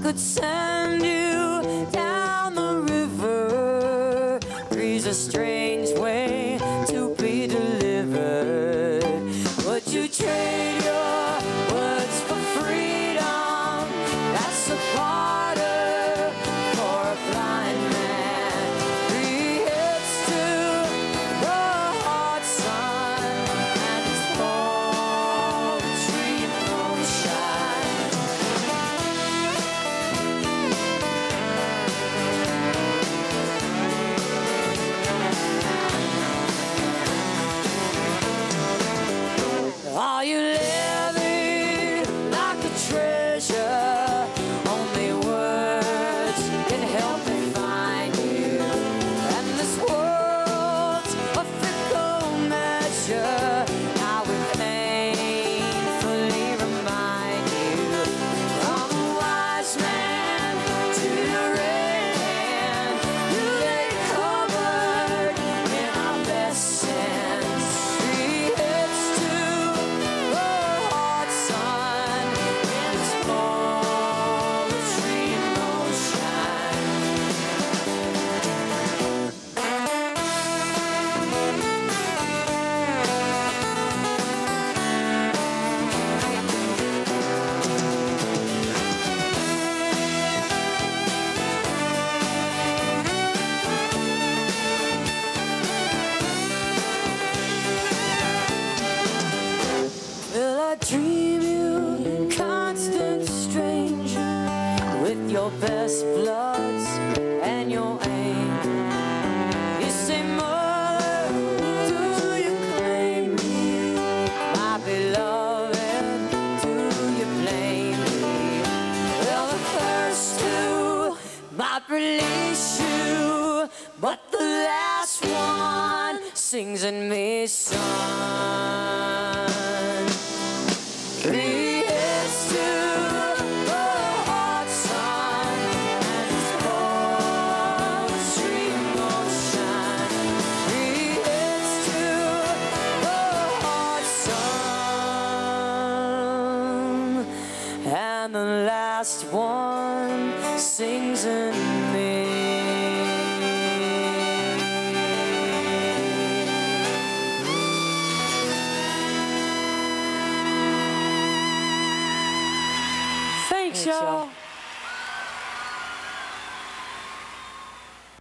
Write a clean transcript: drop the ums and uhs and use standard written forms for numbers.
could send you down the river. Breeze a strange way to be delivered. Would you trade your words for freedom? That's a barter for a blind man. 3 hits to the hot sun and his poetry moonshine. Are you living like a treasure? Only words can help me find you. And this world's a fickle measure. I will painfully remind you. From a wise man to the red hand, you lay covered in our best sins. 3 hits to the hot sun and its poetry moonshine. Will I dream you, constant stranger, with your best bloods and your aim? You say, mother, do you claim me? My beloved, do you blame me? Well, the first two might release you, but the last one sings in me, son. 3 hits to the hot sun and its poetry moonshine. 3 hits to the hot sun and the last one sings in me. Thanks, y'all.